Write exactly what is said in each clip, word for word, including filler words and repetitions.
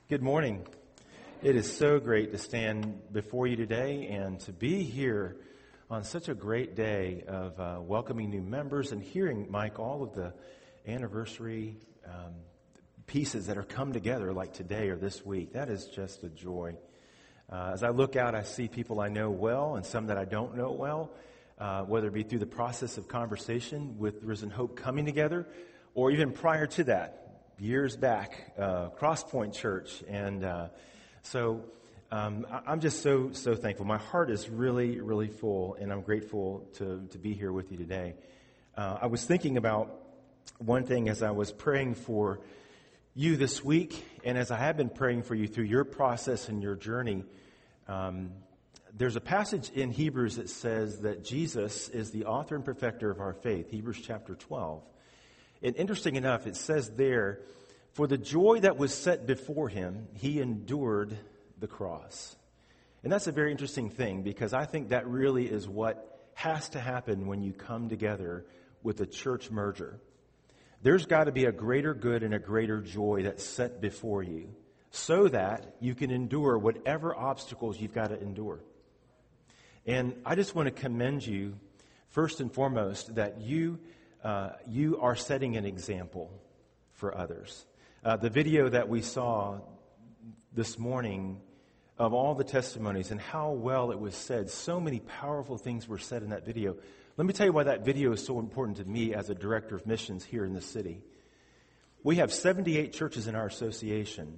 Good morning. It is so great to stand before you today and to be here on such a great day of uh, welcoming new members and hearing, Mike, all of the anniversary um, pieces that are come together like today or this week. That is just a joy. Uh, as I look out, I see people I know well and some that I don't know well, uh, whether it be through the process of conversation with Risen Hope coming together or even prior to that. Years back, uh, Crosspoint Church, and uh, so um, I'm just so so thankful. My heart is really really full, and I'm grateful to to be here with you today. Uh, I was thinking about one thing as I was praying for you this week, and as I have been praying for you through your process and your journey. Um, there's a passage in Hebrews that says that Jesus is the author and perfecter of our faith. Hebrews chapter twelve. And interesting enough, it says there, for the joy that was set before him, he endured the cross. And that's a very interesting thing because I think that really is what has to happen when you come together with a church merger. There's got to be a greater good and a greater joy that's set before you so that you can endure whatever obstacles you've got to endure. And I just want to commend you, first and foremost, that you... Uh, you are setting an example for others. Uh, the video that we saw this morning of all the testimonies and how well it was said, so many powerful things were said in that video. Let me tell you why that video is so important to me as a director of missions here in the city. We have seventy-eight churches in our association.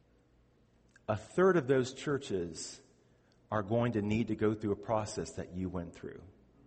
A third of those churches are going to need to go through a process that you went through.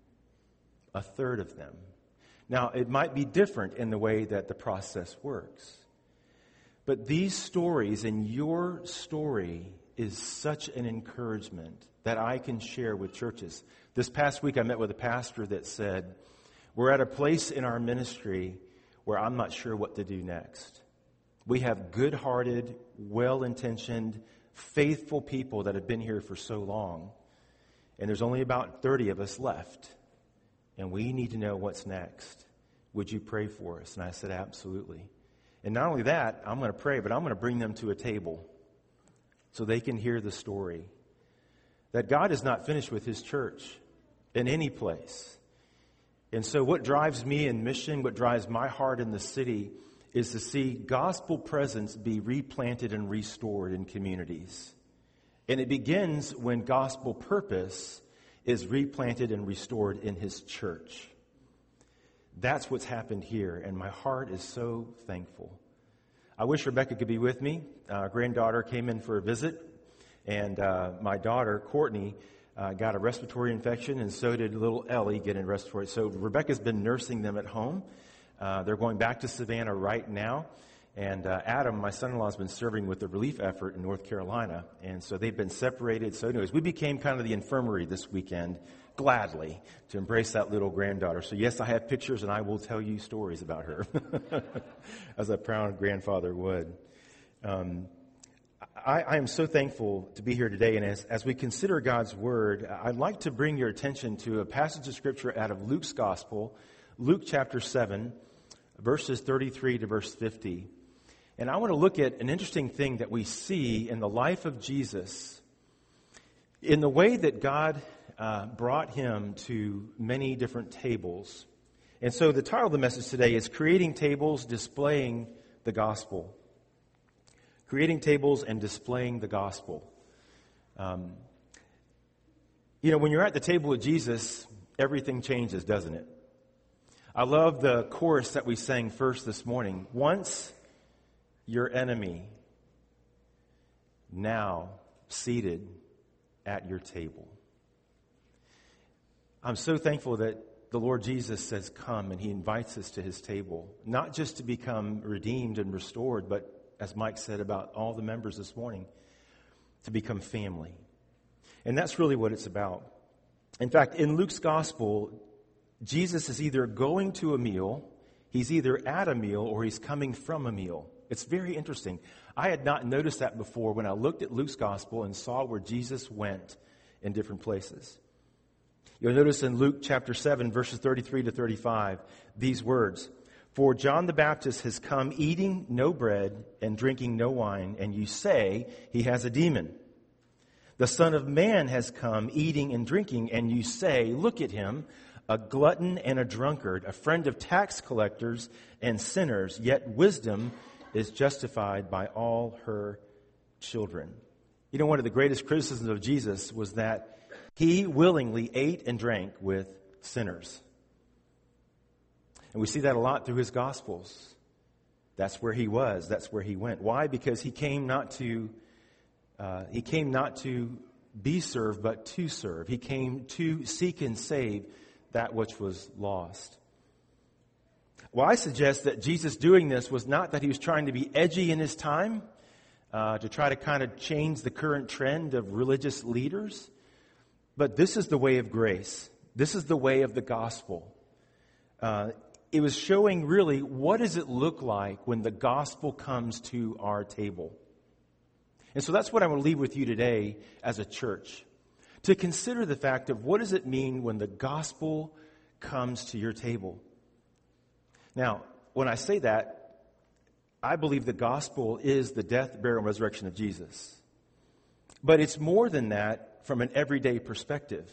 A third of them. Now, it might be different in the way that the process works. But these stories and your story is such an encouragement that I can share with churches. This past week, I met with a pastor that said, we're at a place in our ministry where I'm not sure what to do next. We have good-hearted, well-intentioned, faithful people that have been here for so long. And there's only about thirty of us left. And we need to know what's next. Would you pray for us? And I said, absolutely. And not only that, I'm going to pray, but I'm going to bring them to a table so they can hear the story. That God is not finished with his church in any place. And so what drives me in mission, what drives my heart in the city, is to see gospel presence be replanted and restored in communities. And it begins when gospel purpose is replanted and restored in his church. That's what's happened here, and my heart is so thankful. I wish Rebecca could be with me. Uh, our granddaughter came in for a visit, and uh, my daughter, Courtney, uh, got a respiratory infection, and so did little Ellie get a respiratory. So Rebecca's been nursing them at home. Uh, they're going back to Savannah right now. And uh, Adam, my son-in-law, has been serving with the relief effort in North Carolina. And so they've been separated. So anyways, we became kind of the infirmary this weekend, gladly, to embrace that little granddaughter. So yes, I have pictures, and I will tell you stories about her, as a proud grandfather would. Um, I, I am so thankful to be here today. And as, as we consider God's Word, I'd like to bring your attention to a passage of Scripture out of Luke's Gospel, Luke chapter seven, verses thirty-three to verse fifty. And I want to look at an interesting thing that we see in the life of Jesus, in the way that God uh, brought him to many different tables. And so the title of the message today is Creating Tables, Displaying the Gospel. Creating Tables and Displaying the Gospel. Um, you know, when you're at the table with Jesus, everything changes, doesn't it? I love the chorus that we sang first this morning. Once your enemy, now seated at your table. I'm so thankful that the Lord Jesus says, come, and he invites us to his table, not just to become redeemed and restored, but as Mike said about all the members this morning, to become family. And that's really what it's about. In fact, in Luke's gospel, Jesus is either going to a meal, he's either at a meal, or he's coming from a meal. It's very interesting. I had not noticed that before when I looked at Luke's gospel and saw where Jesus went in different places. You'll notice in Luke chapter seven, verses thirty-three to thirty-five, these words. For John the Baptist has come eating no bread and drinking no wine, and you say he has a demon. The Son of Man has come eating and drinking, and you say, look at him, a glutton and a drunkard, a friend of tax collectors and sinners, yet wisdom is justified by all her children. You know, one of the greatest criticisms of Jesus was that he willingly ate and drank with sinners. And we see that a lot through his Gospels. That's where he was. That's where he went. Why? Because he came not to uh, he came not to be served, but to serve. He came to seek and save that which was lost. Well, I suggest that Jesus doing this was not that he was trying to be edgy in his time, uh, to try to kind of change the current trend of religious leaders, but this is the way of grace. This is the way of the gospel. Uh, It was showing really what does it look like when the gospel comes to our table. And so that's what I want to leave with you today as a church. To consider the fact of what does it mean when the gospel comes to your table. Now, when I say that, I believe the gospel is the death, burial, and resurrection of Jesus. But it's more than that from an everyday perspective.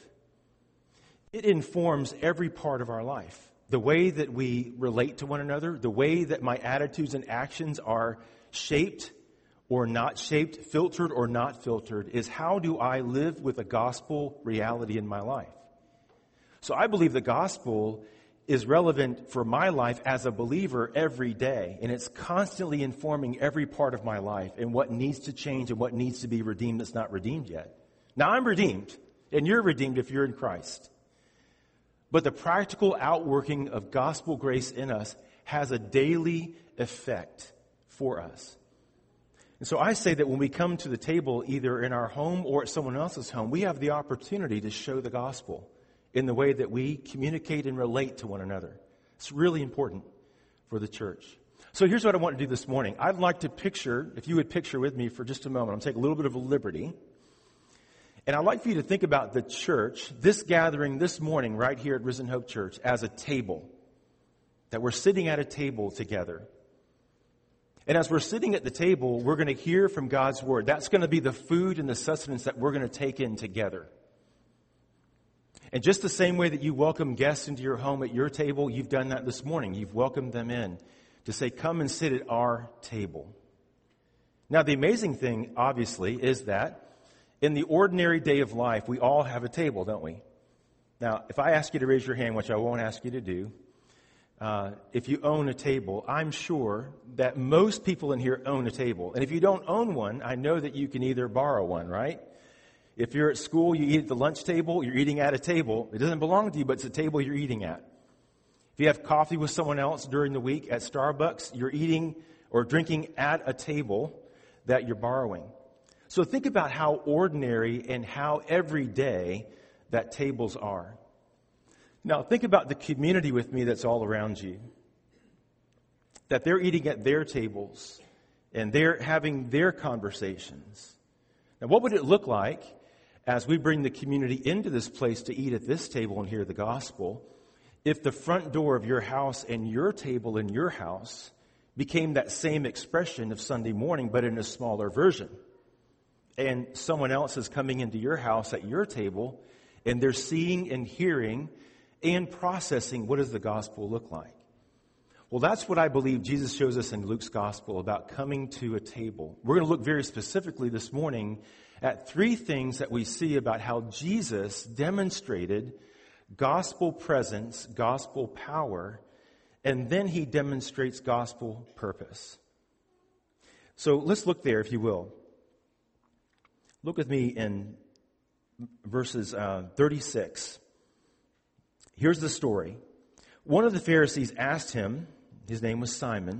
It informs every part of our life. The way that we relate to one another, the way that my attitudes and actions are shaped or not shaped, filtered or not filtered, is how do I live with a gospel reality in my life. So I believe the gospel is relevant for my life as a believer every day, and it's constantly informing every part of my life and what needs to change and what needs to be redeemed that's not redeemed yet. Now I'm redeemed, and you're redeemed if you're in Christ. But the practical outworking of gospel grace in us has a daily effect for us. And so I say that when we come to the table, either in our home or at someone else's home, we have the opportunity to show the gospel in the way that we communicate and relate to one another. It's really important for the church. So here's what I want to do this morning. I'd like to picture, if you would picture with me for just a moment, I'm going to take a little bit of a liberty. And I'd like for you to think about the church, this gathering this morning right here at Risen Hope Church, as a table. That we're sitting at a table together. And as we're sitting at the table, we're going to hear from God's Word. That's going to be the food and the sustenance that we're going to take in together. And just the same way that you welcome guests into your home at your table, you've done that this morning. You've welcomed them in to say, come and sit at our table. Now, the amazing thing, obviously, is that in the ordinary day of life, we all have a table, don't we? Now, if I ask you to raise your hand, which I won't ask you to do, uh, if you own a table, I'm sure that most people in here own a table. And if you don't own one, I know that you can either borrow one, right? If you're at school, you eat at the lunch table, you're eating at a table. It doesn't belong to you, but it's a table you're eating at. If you have coffee with someone else during the week at Starbucks, you're eating or drinking at a table that you're borrowing. So think about how ordinary and how everyday that tables are. Now think about the community with me that's all around you. That they're eating at their tables and they're having their conversations. Now what would it look like as we bring the community into this place to eat at this table and hear the gospel if the front door of your house and your table in your house became that same expression of Sunday morning but in a smaller version? And someone else is coming into your house at your table, and they're seeing and hearing and processing what does the gospel look like. Well, that's what I believe Jesus shows us in Luke's gospel about coming to a table. We're going to look very specifically this morning at three things that we see about how Jesus demonstrated gospel presence, gospel power, and then he demonstrates gospel purpose. So let's look there, if you will. Look with me in verses uh, thirty-six. Here's the story. One of the Pharisees asked him, his name was Simon,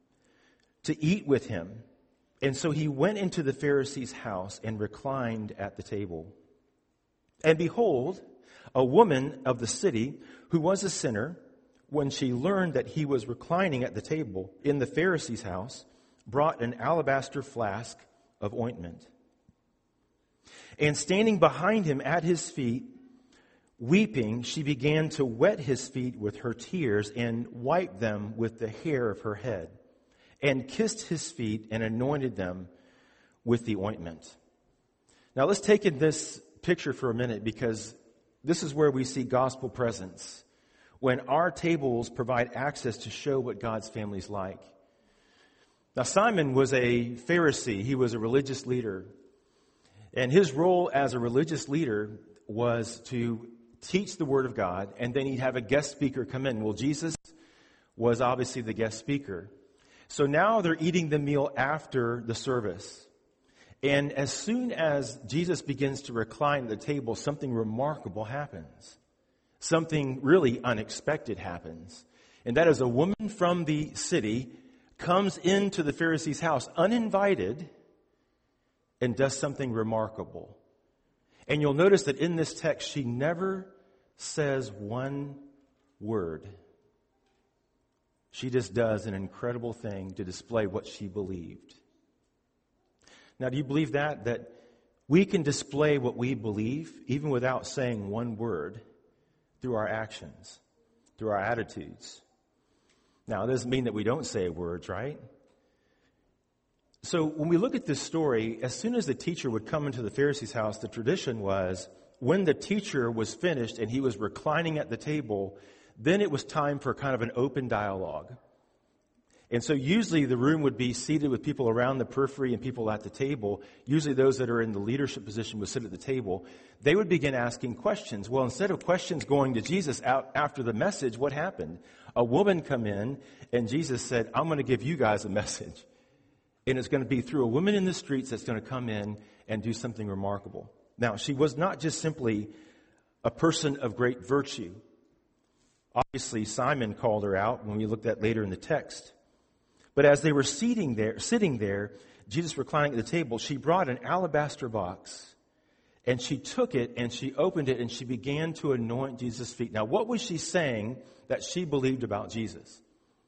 to eat with him. And so he went into the Pharisee's house and reclined at the table. And behold, a woman of the city who was a sinner, when she learned that he was reclining at the table in the Pharisee's house, brought an alabaster flask of ointment. And standing behind him at his feet Weeping, she began to wet his feet with her tears and wiped them with the hair of her head, and kissed his feet and anointed them with the ointment. Now let's take in this picture for a minute, because this is where we see gospel presence, when our tables provide access to show what God's family is like. Now Simon was a Pharisee. He was a religious leader. And his role as a religious leader was to teach the Word of God, and then he'd have a guest speaker come in. Well, Jesus was obviously the guest speaker. So now they're eating the meal after the service. And as soon as Jesus begins to recline at the table, something remarkable happens. Something really unexpected happens. And that is, a woman from the city comes into the Pharisee's house uninvited and does something remarkable. And you'll notice that in this text, she never says one word. She just does an incredible thing to display what she believed. Now, do you believe that? That we can display what we believe even without saying one word through our actions, through our attitudes. Now, it doesn't mean that we don't say words, right? So when we look at this story, as soon as the teacher would come into the Pharisee's house, the tradition was when the teacher was finished and he was reclining at the table, then it was time for kind of an open dialogue. And so usually the room would be seated with people around the periphery and people at the table. Usually those that are in the leadership position would sit at the table. They would begin asking questions. Well, instead of questions going to Jesus out after the message, what happened? A woman come in and Jesus said, I'm going to give you guys a message. And it's going to be through a woman in the streets that's going to come in and do something remarkable. Now, she was not just simply a person of great virtue. Obviously, Simon called her out when we looked at later in the text. But as they were sitting there, sitting there, Jesus reclining at the table, she brought an alabaster box, and she took it and she opened it and she began to anoint Jesus' feet. Now, what was she saying that she believed about Jesus?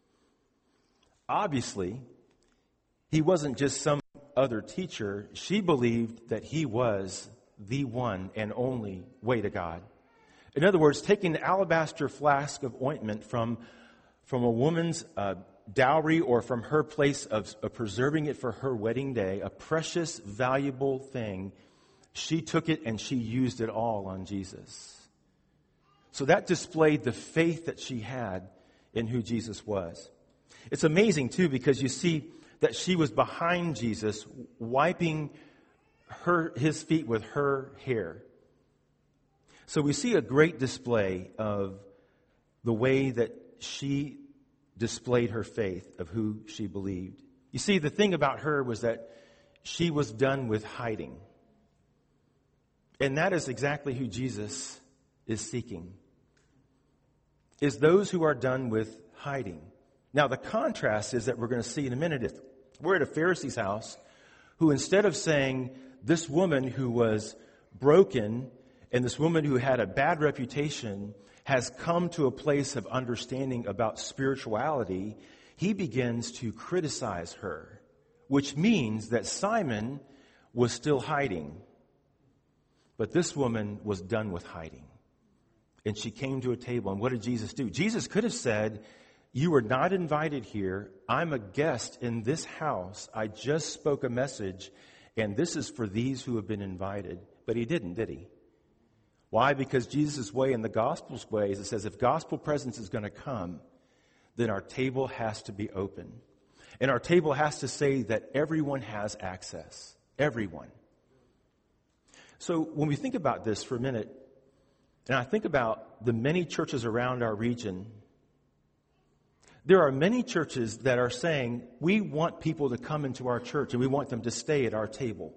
Obviously, he wasn't just some other teacher. She believed that he was the one and only way to God. In other words, taking the alabaster flask of ointment from, from a woman's uh, dowry or from her place of, of preserving it for her wedding day, a precious, valuable thing, she took it and she used it all on Jesus. So that displayed the faith that she had in who Jesus was. It's amazing, too, because you see that she was behind Jesus, wiping her his feet with her hair. So we see a great display of the way that she displayed her faith of who she believed. You see, the thing about her was that she was done with hiding. And that is exactly who Jesus is seeking, is those who are done with hiding. Now, the contrast is that we're going to see in a minute. If we're at a Pharisee's house who, instead of saying this woman who was broken and this woman who had a bad reputation has come to a place of understanding about spirituality, he begins to criticize her, which means that Simon was still hiding. But this woman was done with hiding. And she came to a table. And what did Jesus do? Jesus could have said, you are not invited here. I'm a guest in this house. I just spoke a message, and this is for these who have been invited. But he didn't, did he? Why? Because Jesus' way and the gospel's way is it says if gospel presence is going to come, then our table has to be open. And our table has to say that everyone has access. Everyone. So when we think about this for a minute, and I think about the many churches around our region, there are many churches that are saying, we want people to come into our church and we want them to stay at our table.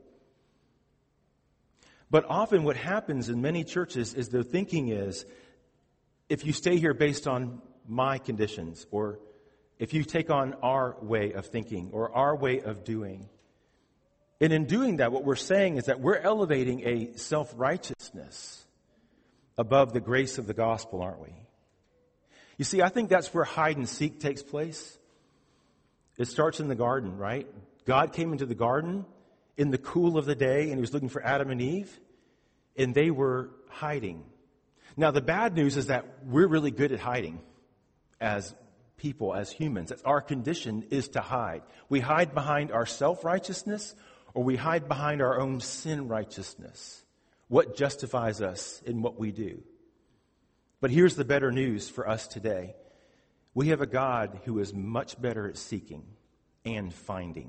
But often what happens in many churches is their thinking is, if you stay here based on my conditions, or if you take on our way of thinking or our way of doing. And in doing that, what we're saying is that we're elevating a self-righteousness above the grace of the gospel, aren't we? You see, I think that's where hide and seek takes place. It starts in the garden, right? God came into the garden in the cool of the day, and he was looking for Adam and Eve, and they were hiding. Now, the bad news is that we're really good at hiding as people, as humans. Our condition is to hide. We hide behind our self-righteousness, or we hide behind our own sin righteousness. What justifies us in what we do? But here's the better news for us today. We have a God who is much better at seeking and finding.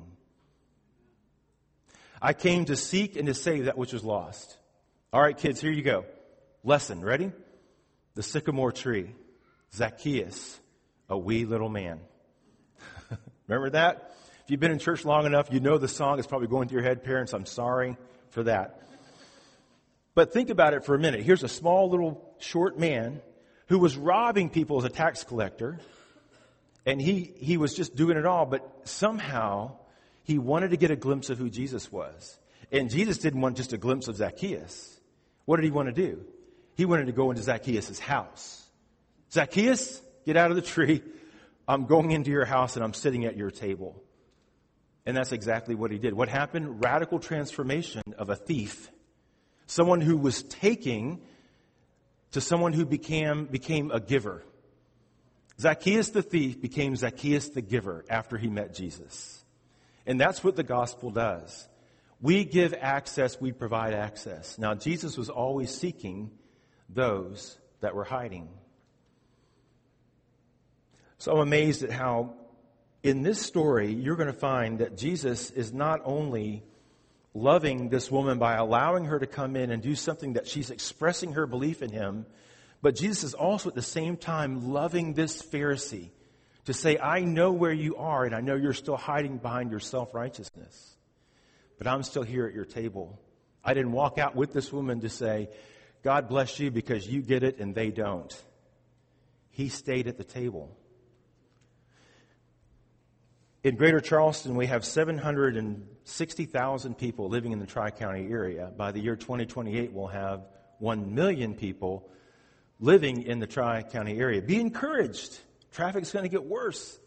I came to seek and to save that which was lost. All right, kids, here you go. Lesson, ready? The sycamore tree. Zacchaeus, a wee little man. Remember that? If you've been in church long enough, you know the song is probably going through your head. Parents, I'm sorry for that. But think about it for a minute. Here's a small little short man who was robbing people as a tax collector. And he, he was just doing it all. But somehow he wanted to get a glimpse of who Jesus was. And Jesus didn't want just a glimpse of Zacchaeus. What did he want to do? He wanted to go into Zacchaeus' house. Zacchaeus, get out of the tree. I'm going into your house and I'm sitting at your table. And that's exactly what he did. What happened? Radical transformation of a thief. Someone who was taking to someone who became, became a giver. Zacchaeus the thief became Zacchaeus the giver after he met Jesus. And that's what the gospel does. We give access, we provide access. Now, Jesus was always seeking those that were hiding. So I'm amazed at how in this story you're going to find that Jesus is not only loving this woman by allowing her to come in and do something that she's expressing her belief in him, but Jesus is also at the same time loving this Pharisee to say, I know where you are and I know you're still hiding behind your self-righteousness, but I'm still here at your table. I didn't walk out with this woman to say, God bless you because you get it and they don't. He stayed at the table. In Greater Charleston, we have seven hundred sixty thousand people living in the Tri-County area. By the year twenty twenty-eight, we'll have one million people living in the Tri-County area. Be encouraged. Traffic's going to get worse.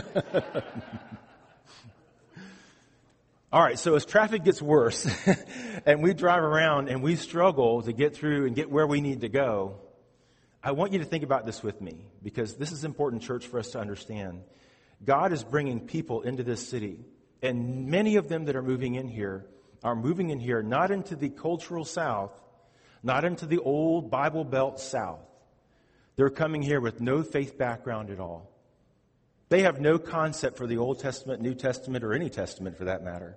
All right, so as traffic gets worse and we drive around and we struggle to get through and get where we need to go, I want you to think about this with me because this is important, church, for us to understand. God is bringing people into this city, and many of them that are moving in here are moving in here not into the cultural South, not into the old Bible Belt South. They're coming here with no faith background at all. They have no concept for the Old Testament, New Testament, or any testament for that matter.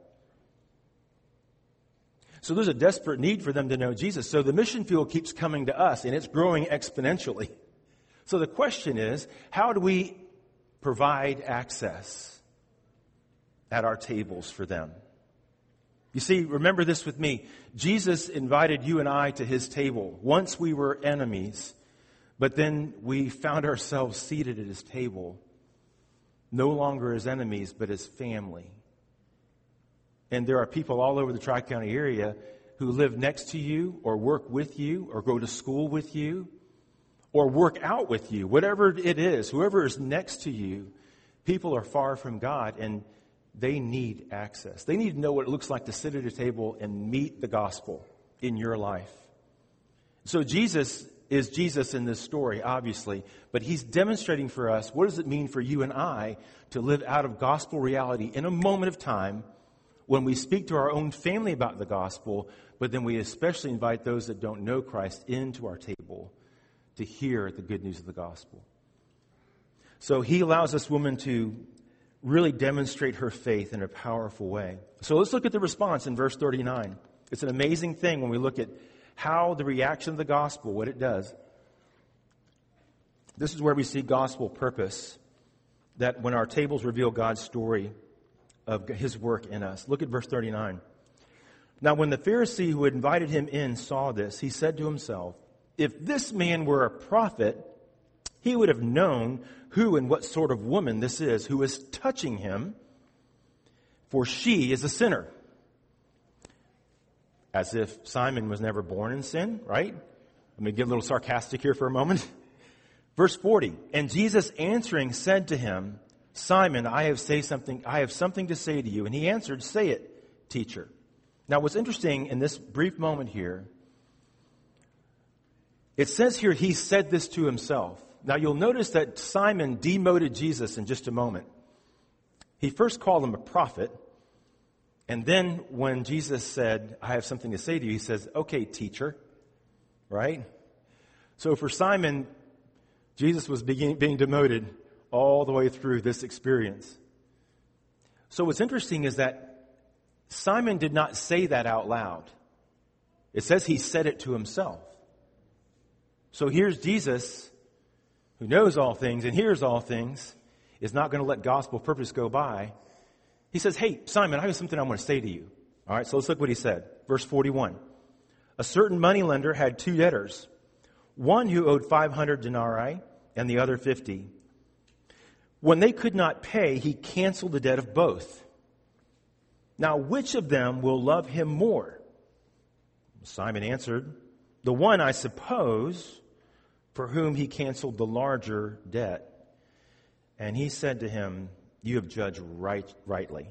So there's a desperate need for them to know Jesus. So the mission field keeps coming to us, and it's growing exponentially. So the question is, how do we provide access at our tables for them? You see, remember this with me. Jesus invited you and I to his table. Once we were enemies, but then we found ourselves seated at his table, no longer as enemies, but as family. And there are people all over the Tri-County area who live next to you or work with you or go to school with you or work out with you. Whatever it is, whoever is next to you, people are far from God and they need access. They need to know what it looks like to sit at a table and meet the gospel in your life. So Jesus is Jesus in this story, obviously, but he's demonstrating for us what does it mean for you and I to live out of gospel reality in a moment of time when we speak to our own family about the gospel, but then we especially invite those that don't know Christ into our table to hear the good news of the gospel. So he allows this woman to really demonstrate her faith in a powerful way. So let's look at the response in verse thirty-nine. It's an amazing thing when we look at how the reaction of the gospel, what it does. This is where we see gospel purpose, that when our tables reveal God's story of his work in us. Look at verse thirty-nine. Now when the Pharisee who had invited him in saw this, he said to himself, if this man were a prophet, he would have known who and what sort of woman this is who is touching him, for she is a sinner. As if Simon was never born in sin, right? Let me get a little sarcastic here for a moment. Verse forty, and Jesus answering said to him, Simon, I have say something, I have something to say to you. And he answered, say it, teacher. Now what's interesting in this brief moment here It says here he said this to himself. Now you'll notice that Simon demoted Jesus in just a moment. He first called him a prophet. And then when Jesus said, I have something to say to you, he says, okay, teacher. Right? So for Simon, Jesus was being, being demoted all the way through this experience. So what's interesting is that Simon did not say that out loud. It says he said it to himself. So here's Jesus, who knows all things and hears all things, is not going to let gospel purpose go by. He says, hey, Simon, I have something I want to say to you. All right, so let's look what he said. Verse forty-one. A certain moneylender had two debtors, one who owed five hundred denarii and the other fifty. When they could not pay, he canceled the debt of both. Now, which of them will love him more? Simon answered, the one, I suppose, for whom he canceled the larger debt. And he said to him, you have judged right, rightly.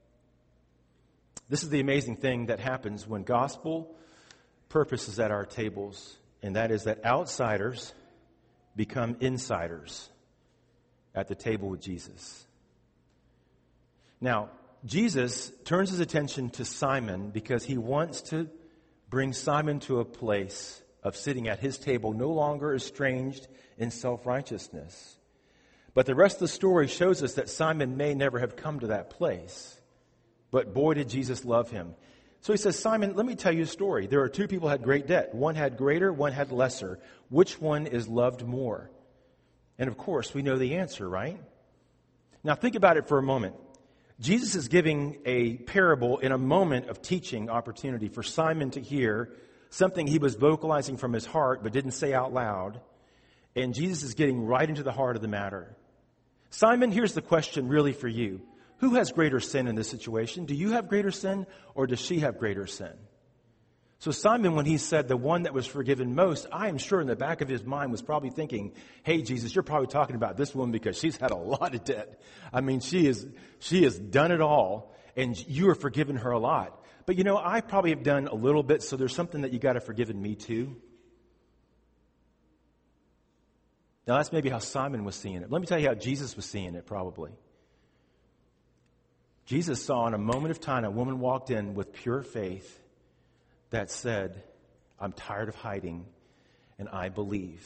This is the amazing thing that happens when gospel purpose is at our tables, and that is that outsiders become insiders at the table with Jesus. Now, Jesus turns his attention to Simon because he wants to bring Simon to a place of sitting at his table, no longer estranged in self-righteousness. But the rest of the story shows us that Simon may never have come to that place. But boy, did Jesus love him. So he says, Simon, let me tell you a story. There are two people who had great debt. One had greater, one had lesser. Which one is loved more? And of course, we know the answer, right? Now think about it for a moment. Jesus is giving a parable in a moment of teaching opportunity for Simon to hear something he was vocalizing from his heart but didn't say out loud. And Jesus is getting right into the heart of the matter. Simon, here's the question really for you. Who has greater sin in this situation? Do you have greater sin, or does she have greater sin? So Simon, when he said the one that was forgiven most, I am sure in the back of his mind was probably thinking, hey, Jesus, you're probably talking about this woman because she's had a lot of debt. I mean, she is, she has done it all, and you are forgiving her a lot. But you know, I probably have done a little bit, so there's something that you got to forgive in me too. Now, that's maybe how Simon was seeing it. Let me tell you how Jesus was seeing it, probably. Jesus saw in a moment of time a woman walked in with pure faith that said, I'm tired of hiding, and I believe.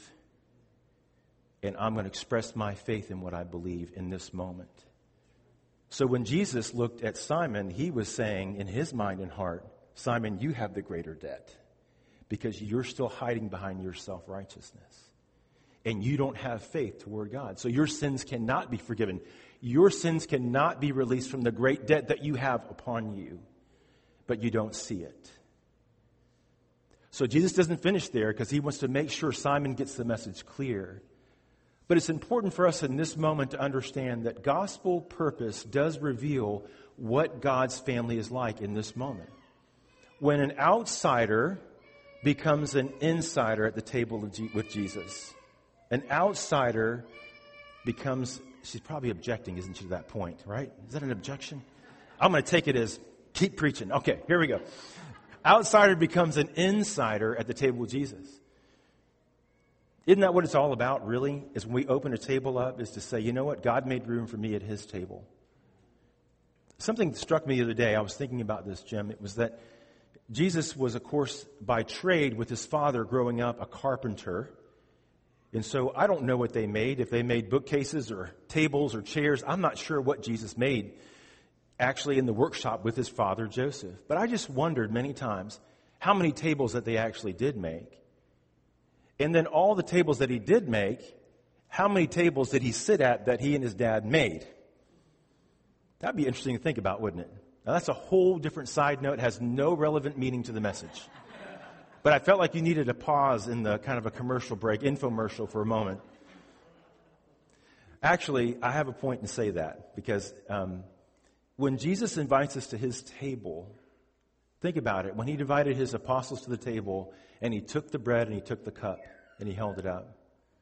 And I'm going to express my faith in what I believe in this moment. So when Jesus looked at Simon, he was saying in his mind and heart, Simon, you have the greater debt because you're still hiding behind your self-righteousness. And you don't have faith toward God. So your sins cannot be forgiven. Your sins cannot be released from the great debt that you have upon you. But you don't see it. So Jesus doesn't finish there because he wants to make sure Simon gets the message clear. But it's important for us in this moment to understand that gospel purpose does reveal what God's family is like in this moment. When an outsider becomes an insider at the table with Jesus. An outsider becomes, she's probably objecting, isn't she, to that point, right? Is that an objection? I'm going to take it as, keep preaching. Okay, here we go. Outsider becomes an insider at the table with Jesus. Isn't that what it's all about, really? Is when we open a table up, is to say, you know what? God made room for me at his table. Something struck me the other day. I was thinking about this, Jim. It was that Jesus was, of course, by trade with his father growing up, a carpenter. And so I don't know what they made, if they made bookcases or tables or chairs. I'm not sure what Jesus made actually in the workshop with his father, Joseph. But I just wondered many times how many tables that they actually did make. And then all the tables that he did make, how many tables did he sit at that he and his dad made? That'd be interesting to think about, wouldn't it? Now that's a whole different side note. It has no relevant meaning to the message. But I felt like you needed a pause in the kind of a commercial break, infomercial for a moment. Actually, I have a point to say that because um, when Jesus invites us to his table, think about it. When he invited his apostles to the table and he took the bread and he took the cup and he held it up,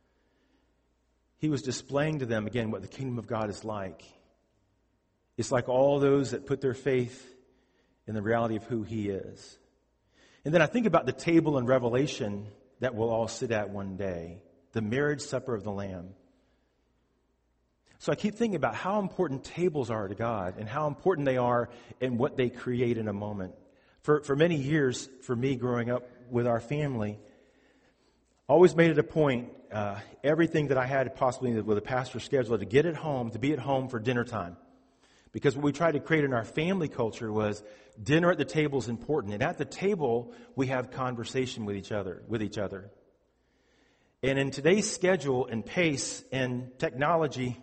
he was displaying to them, again, what the kingdom of God is like. It's like all those that put their faith in the reality of who he is. And then I think about the table in Revelation that we'll all sit at one day, the marriage supper of the Lamb. So I keep thinking about how important tables are to God and how important they are in what they create in a moment. For, for many years, for me growing up with our family, I always made it a point, uh, everything that I had possibly with a pastor's schedule, to get at home, to be at home for dinner time. Because what we tried to create in our family culture was dinner at the table is important. And at the table, we have conversation with each other, with each other. And in today's schedule and pace and technology,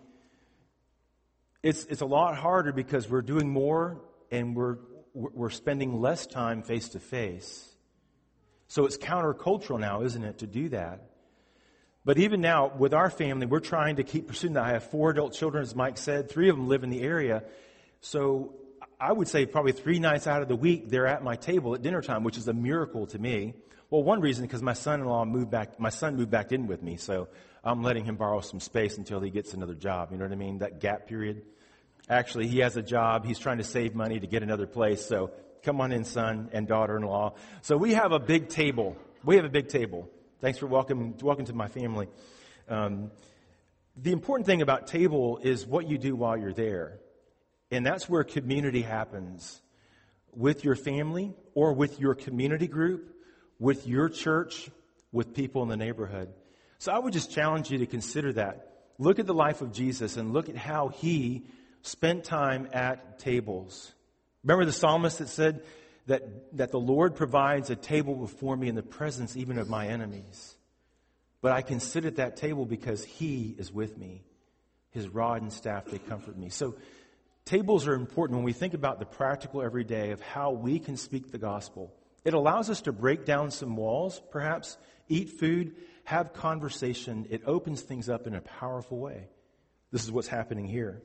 it's it's a lot harder because we're doing more and we're we're spending less time face to face. So it's countercultural now, isn't it, to do that? But even now, with our family, we're trying to keep pursuing that. I have four adult children, as Mike said. Three of them live in the area. So I would say probably three nights out of the week, they're at my table at dinner time, which is a miracle to me. Well, one reason, because my son-in-law moved back, my son moved back in with me. So I'm letting him borrow some space until he gets another job. You know what I mean? That gap period. Actually, he has a job. He's trying to save money to get another place. So come on in, son and daughter-in-law. So we have a big table. We have a big table. Thanks for welcome, welcome to my family. Um, the important thing about table is what you do while you're there. And that's where community happens. With your family or with your community group, with your church, with people in the neighborhood. So I would just challenge you to consider that. Look at the life of Jesus and look at how he spent time at tables. Remember the psalmist that said that, that the Lord provides a table before me in the presence even of my enemies. But I can sit at that table because he is with me. His rod and staff, they comfort me. So tables are important when we think about the practical everyday of how we can speak the gospel. It allows us to break down some walls, perhaps eat food, have conversation. It opens things up in a powerful way. This is what's happening here.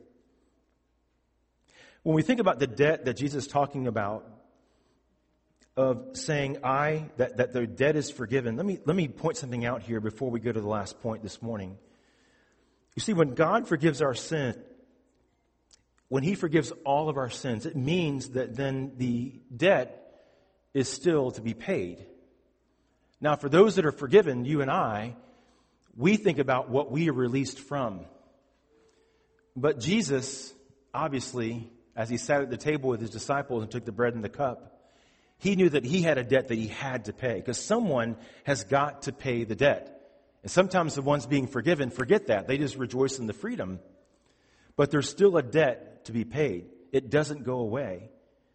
When we think about the debt that Jesus is talking about, of saying I that, that the debt is forgiven, let me let me point something out here before we go to the last point this morning. You see, when God forgives our sin, when he forgives all of our sins, it means that then the debt is still to be paid. Now, for those that are forgiven, you and I, we think about what we are released from. But Jesus, obviously, as he sat at the table with his disciples and took the bread and the cup, he knew that he had a debt that he had to pay because someone has got to pay the debt. And sometimes the ones being forgiven forget that. They just rejoice in the freedom. But there's still a debt to be paid. It doesn't go away.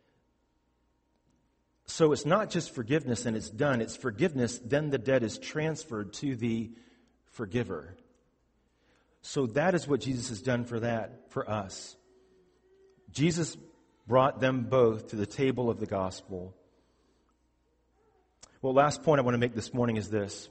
So it's not just forgiveness and it's done. It's forgiveness, then the debt is transferred to the forgiver. So that is what Jesus has done for that, for us. Jesus brought them both to the table of the gospel. Well, last point I want to make this morning is this.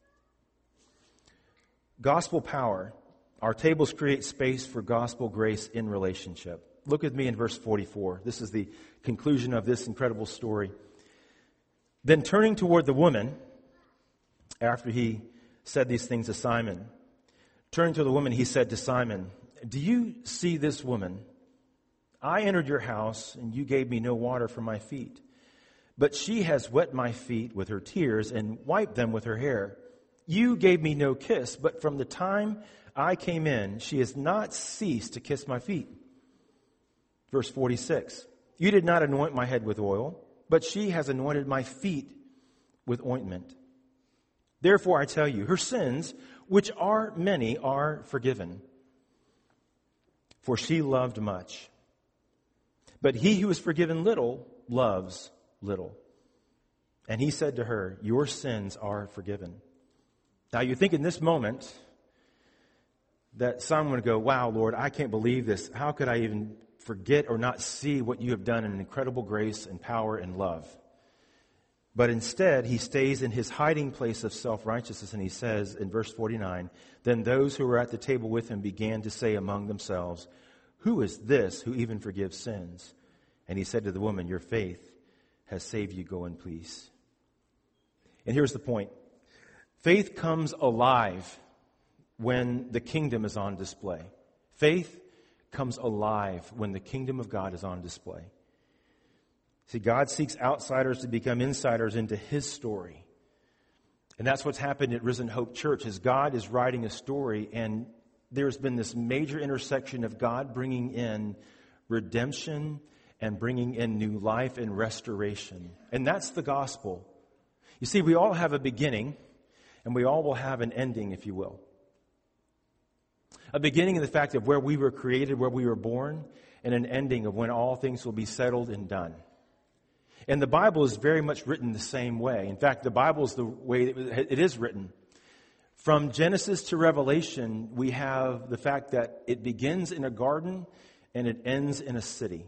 Gospel power. Our tables create space for gospel grace in relationship. Look with me in verse forty-four. This is the conclusion of this incredible story. Then turning toward the woman, after he said these things to Simon, turning to the woman, he said to Simon, "Do you see this woman? I entered your house, and you gave me no water for my feet. But she has wet my feet with her tears and wiped them with her hair. You gave me no kiss, but from the time I came in, she has not ceased to kiss my feet." Verse forty-six, "You did not anoint my head with oil, but she has anointed my feet with ointment. Therefore I tell you, her sins, which are many, are forgiven. For she loved much. But he who is forgiven little loves little." And he said to her, "Your sins are forgiven." Now you think in this moment that someone would go, "Wow, Lord, I can't believe this. How could I even forget or not see what you have done in incredible grace and power and love?" But instead, he stays in his hiding place of self-righteousness, and he says in verse forty-nine, "Then those who were at the table with him began to say among themselves, 'Who is this who even forgives sins?' And he said to the woman, 'Your faith has saved you. Go in peace.'" And here's the point. Faith comes alive when the kingdom is on display. Faith comes alive when the kingdom of God is on display. See, God seeks outsiders to become insiders into his story. And that's what's happened at Risen Hope Church, is God is writing a story, and there's been this major intersection of God bringing in redemption and bringing in new life and restoration. And that's the gospel. You see, we all have a beginning, and we all will have an ending, if you will. A beginning in the fact of where we were created, where we were born, and an ending of when all things will be settled and done. And the Bible is very much written the same way. In fact, the Bible is the way it is written. From Genesis to Revelation, we have the fact that it begins in a garden and it ends in a city.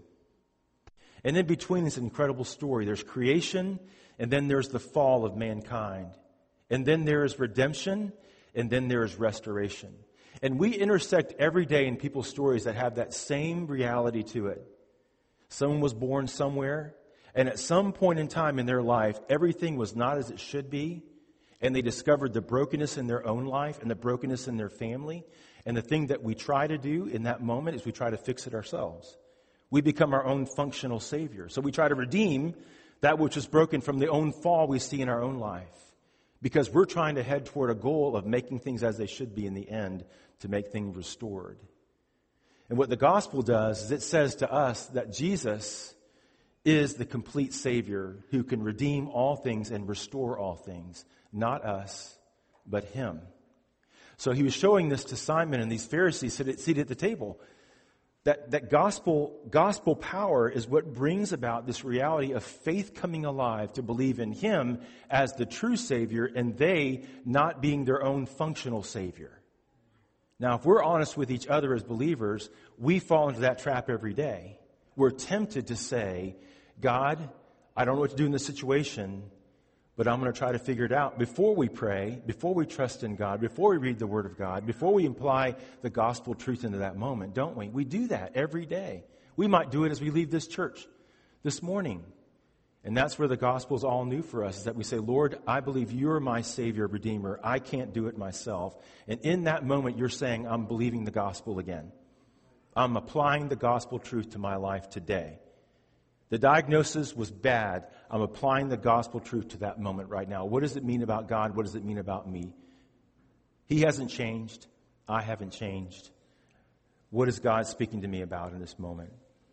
And in between this incredible story, there's creation, and then there's the fall of mankind. And then there is redemption, and then there is restoration. And we intersect every day in people's stories that have that same reality to it. Someone was born somewhere, and at some point in time in their life, everything was not as it should be. And they discovered the brokenness in their own life and the brokenness in their family. And the thing that we try to do in that moment is we try to fix it ourselves. We become our own functional savior. So we try to redeem that which is broken from the own fall we see in our own life. Because we're trying to head toward a goal of making things as they should be in the end to make things restored. And what the gospel does is it says to us that Jesus is the complete Savior who can redeem all things and restore all things. Not us, but Him. So he was showing this to Simon and these Pharisees seated at the table. That, that gospel, gospel power is what brings about this reality of faith coming alive to believe in Him as the true Savior and they not being their own functional Savior. Now, if we're honest with each other as believers, we fall into that trap every day. We're tempted to say, God, I don't know what to do in this situation, but I'm going to try to figure it out before we pray, before we trust in God, before we read the Word of God, before we apply the gospel truth into that moment, don't we? We do that every day. We might do it as we leave this church this morning. And that's where the gospel is all new for us, is that we say, Lord, I believe You're my Savior, Redeemer. I can't do it myself. And in that moment, you're saying, I'm believing the gospel again. I'm applying the gospel truth to my life today. The diagnosis was bad. I'm applying the gospel truth to that moment right now. What does it mean about God? What does it mean about me? He hasn't changed. I haven't changed. What is God speaking to me about in this moment?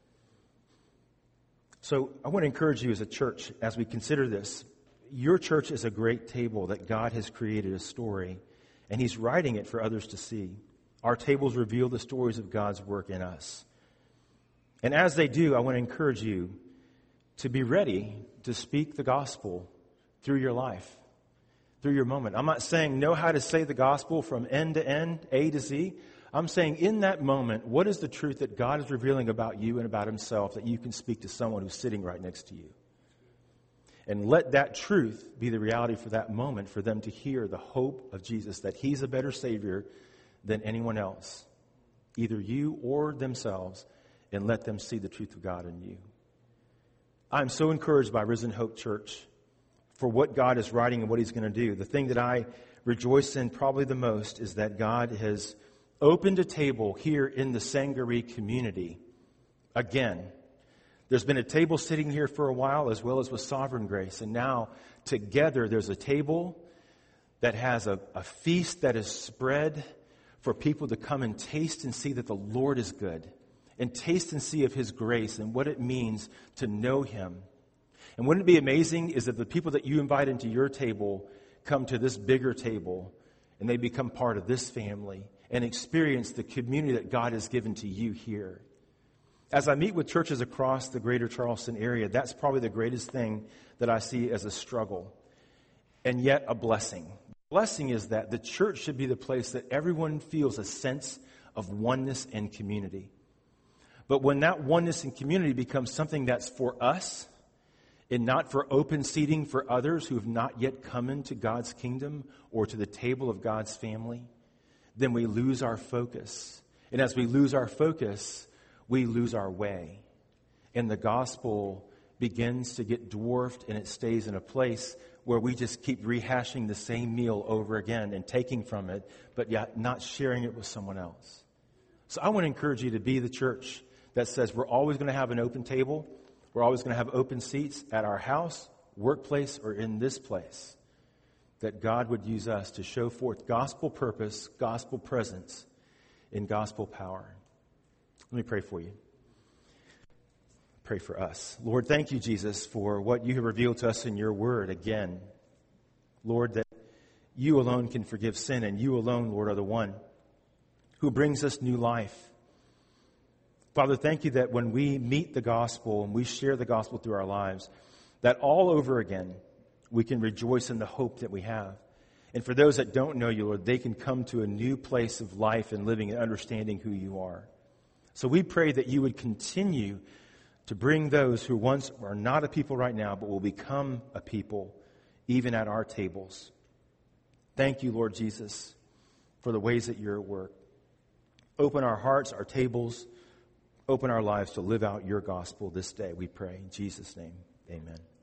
So I want to encourage you as a church, as we consider this, your church is a great table that God has created a story, and He's writing it for others to see. Our tables reveal the stories of God's work in us. And as they do, I want to encourage you to be ready to speak the gospel through your life, through your moment. I'm not saying know how to say the gospel from end to end, A to Z. I'm saying in that moment, what is the truth that God is revealing about you and about Himself that you can speak to someone who's sitting right next to you? And let that truth be the reality for that moment, for them to hear the hope of Jesus, that He's a better Savior than anyone else, either you or themselves, and let them see the truth of God in you. I'm so encouraged by Risen Hope Church for what God is writing and what He's going to do. The thing that I rejoice in probably the most is that God has opened a table here in the Sangaree community again. There's been a table sitting here for a while, as well as with Sovereign Grace. And now together there's a table that has a, a feast that is spread for people to come and taste and see that the Lord is good. And taste and see of His grace and what it means to know Him. And wouldn't it be amazing is that the people that you invite into your table come to this bigger table and they become part of this family and experience the community that God has given to you here. As I meet with churches across the greater Charleston area, that's probably the greatest thing that I see as a struggle and yet a blessing. The blessing is that the church should be the place that everyone feels a sense of oneness and community. But when that oneness and community becomes something that's for us and not for open seating for others who have not yet come into God's kingdom or to the table of God's family, then we lose our focus. And as we lose our focus, we lose our way. And the gospel begins to get dwarfed and it stays in a place where we just keep rehashing the same meal over again and taking from it, but yet not sharing it with someone else. So I want to encourage you to be the church that says we're always going to have an open table. We're always going to have open seats at our house, workplace, or in this place. that God would use us to show forth gospel purpose, gospel presence, in gospel power. Let me pray for you. Pray for us. Lord, thank you, Jesus, for what you have revealed to us in your word again. Lord, that you alone can forgive sin, and you alone, Lord, are the one who brings us new life. Father, thank you that when we meet the gospel and we share the gospel through our lives, that all over again we can rejoice in the hope that we have. And for those that don't know you, Lord, they can come to a new place of life and living and understanding who you are. So we pray that you would continue to bring those who once are not a people right now, but will become a people even at our tables. Thank you, Lord Jesus, for the ways that you're at work. Open our hearts, our tables, open our lives to live out your gospel this day, we pray. In Jesus' name, amen.